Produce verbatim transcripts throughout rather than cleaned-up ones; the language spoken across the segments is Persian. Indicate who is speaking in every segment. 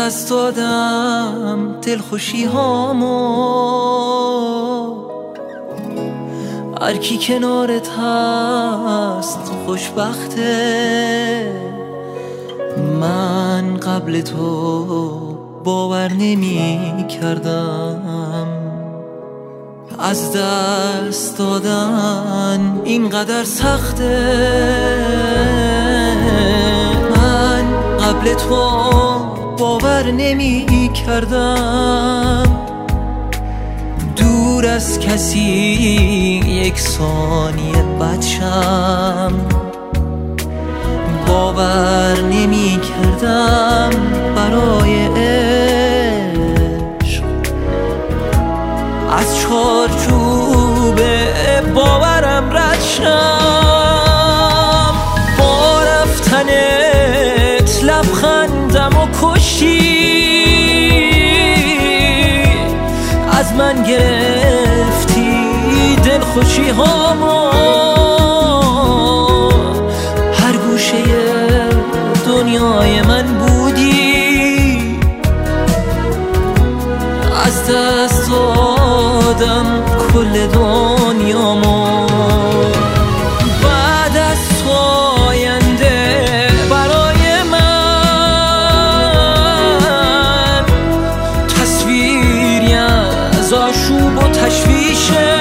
Speaker 1: دست دادم دلخوشی هامو، هر کی کنارت هست خوشبخته. من قبل تو باور نمی کردم از دست دادن اینقدر سخته. من قبل تو باور نمی کردم دور از کسی یک ثانیه بچم. باور نمی کردم برای عشق از چارچوب باورم رد شم. با رفتنت لبخندم و کشتی، از من گرفتی دلخوشی هامو. هر گوشه دنیای من بودی، از دست دادم کل دنیامو. بعد از آینده برای من تصویری از آشوب و تشویشه.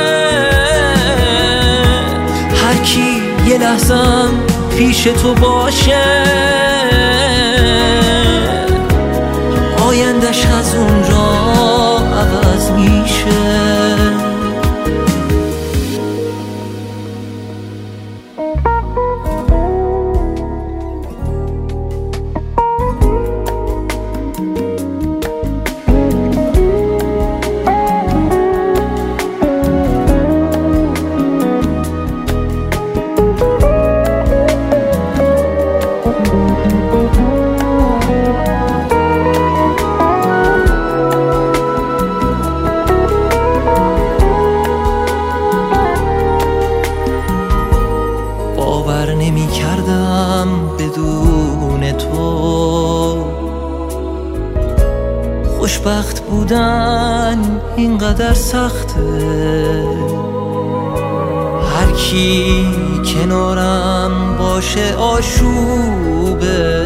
Speaker 1: هر کی یه لحظم پیش تو باشه آیندش از اونجا عوض میشه. باور نمی کردم بدون تو خوشبخت بودن اینقدر سخته. هر کی کنارم باشه آشوبه،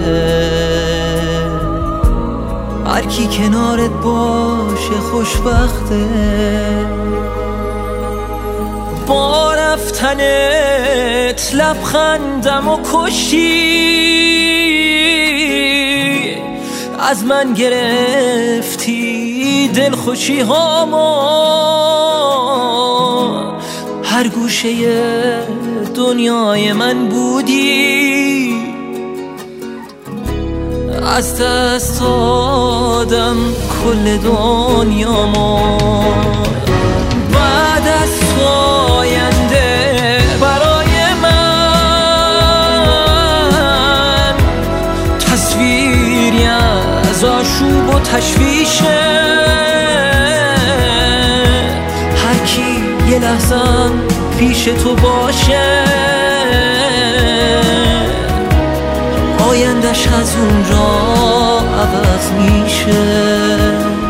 Speaker 1: هر کی کنارت باشه خوشبخته. با رفتنت لبخندم و کشتی، از من گرفتی دلخوشی هامو. هر گوشه دنیای من بودی، از دست دادم کل دنیامو. بعد از آینده برای من تصویری از آشوب و تشویشه. هر کی یه لحظم پیش تو باشه آیندش از اونجا عوض میشه.